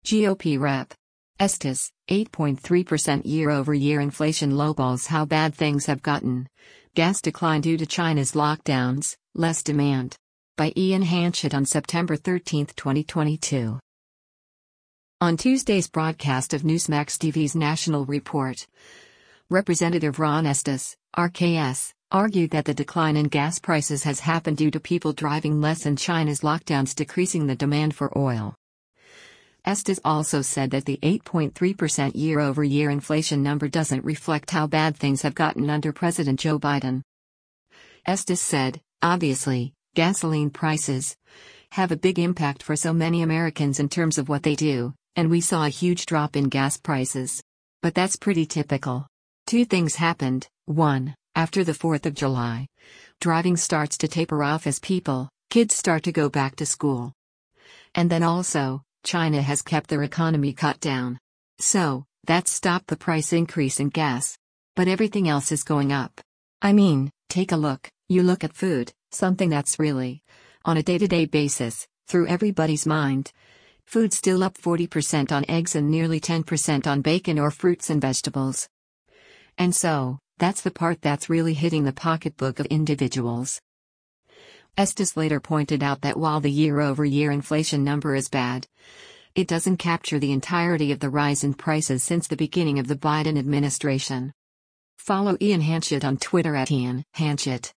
GOP Rep. Estes, 8.3% year-over-year inflation lowballs how bad things have gotten. Gas decline due to China's lockdowns, less demand. By Ian Hanchett on September 13, 2022. On Tuesday's broadcast of Newsmax TV's National Report, Representative Ron Estes, RKS, argued that the decline in gas prices has happened due to people driving less and China's lockdowns decreasing the demand for oil. Estes also said that the 8.3% year-over-year inflation number doesn't reflect how bad things have gotten under President Joe Biden. Estes said, obviously, gasoline prices have a big impact for so many Americans in terms of what they do, and we saw a huge drop in gas prices. But that's pretty typical. Two things happened. 1. After the 4th of July, driving starts to taper off as kids start to go back to school. And then also, China has kept their economy cut down. So, that's stopped the price increase in gas. But everything else is going up. I mean, take a look, you look at food, something that's really, on a day-to-day basis, through everybody's mind. Food's still up 40% on eggs and nearly 10% on bacon or fruits and vegetables. And so, that's the part that's really hitting the pocketbook of individuals. Estes later pointed out that while the year-over-year inflation number is bad, it doesn't capture the entirety of the rise in prices since the beginning of the Biden administration. Follow Ian Hanchett on Twitter at Ian Hanchett.